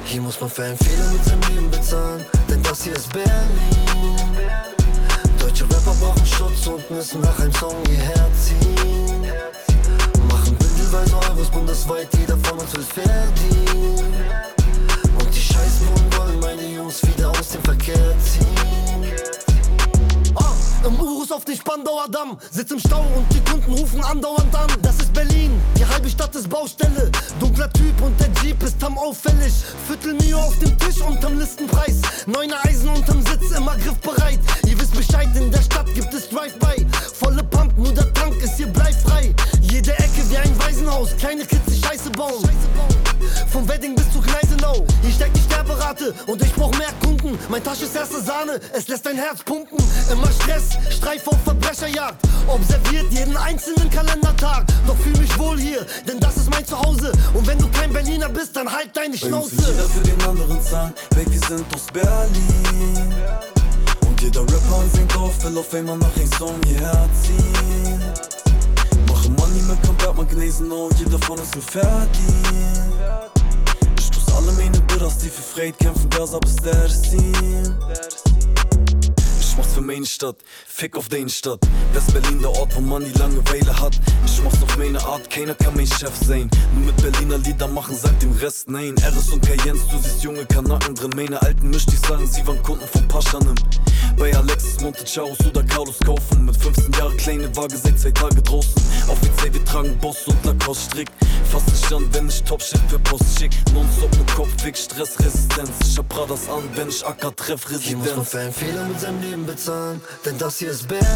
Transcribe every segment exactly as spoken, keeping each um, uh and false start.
Hier muss man für einen Fehler mit seinem Leben bezahlen, denn das hier ist Berlin. Deutsche Rapper brauchen Schutz und müssen nach einem Song hierher ziehen. Machen bündelweise Euros bundesweit, jeder von uns will verdienen. Und die Scheißbullen wollen meine Jungs wieder aus dem Verkehr ziehen. Oh, im Urus auf den Spandauer Damm, sitz im Stau und die Kunden rufen andauernd an. Das ist Berlin, die halbe Stadt ist Baustelle. Dunkler Typ und der Jeep ist am auffällig. Viertelmio auf dem Tisch unterm Listenpreis. Neuner Eisen unterm Sitz, immer griffbereit. Ihr wisst Bescheid, in der Stadt gibt es Drive-By. Volle Pump, nur der Tank ist hier bleifrei. Jede Ecke wie ein Waisenhaus, kleine Kids die Scheiße bauen. Vom Wedding bis zu Gneisenau, hier steigt die Sterberate und ich brauch mehr Kunden. Mein Tasche ist erste Sahne, es lässt dein Herz pumpen. Immer Stress, Streif auf Verbrecherjagd. Observiert jeden einzelnen Kalendertag. Doch fühl mich wohl hier, denn das ist mein Zuhause. Und wenn du kein Berliner bist, dann halt deine Schnauze. Bei uns will jeder für den anderen zahlen, Baby, wir sind aus Berlin. Und jeder Rapper singt auf, will auf einmal nach einem Song hierher ziehen. Machen Money mit Combat Magnesen, oh, jeder von uns will verdienen. Ich stoß alle meine Brüder, die für Freiheit kämpfen, Gaza bis der Ersin. Ich mach's für meine Stadt, fick auf deine Stadt. West-Berlin, der Ort, wo man die Langeweile hat. Ich mach's auf meine Art, keiner kann mein Chef sein. Nur mit Berliner Lieder machen, sagt dem Rest nein. Eris und Cayennes, du siehst junge Kanaken drin. Meine alten Misch, die sagen, sie waren Kunden von Paschanim. Bei Alexis, Montecharos oder Carlos kaufen. Mit fünfzehn Jahre kleine Waage, seit zwei Tage draußen. Offiziell, wir tragen Boss und Lacoste strick. Fass nicht an, wenn ich Top-Shit per Post schick. Nonstop nur Kopfweg, Stressresistenz. Ich hab Pradas an, wenn ich Acker treff, Residenz. Hier muss man für einen Fehler mit seinem Leben bezahlen, denn das hier ist Berlin.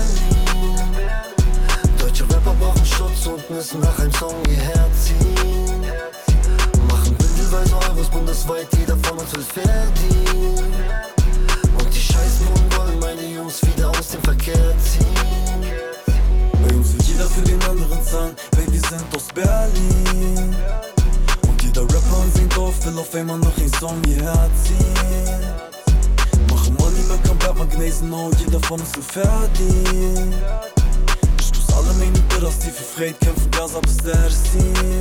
Deutsche Rapper brauchen Schutz und müssen nach einem Song hierher ziehen. Machen bündelweise Euros bundesweit, jeder von uns will verdienen. Und die Scheißbullen wollen meine Jungs wieder aus dem Verkehr ziehen. Bei uns will jeder für den anderen zahlen, Baby, wir sind aus Berlin. Und jeder Rapper singt auf, will auf einmal nach einem Song hierher ziehen. Machen Money mit Combat Magnesen, oh, jeder von uns will verdienen. Ich stoß alle meine Brüder, die für Freiheit kämpfen, Gaza bis der Ersin.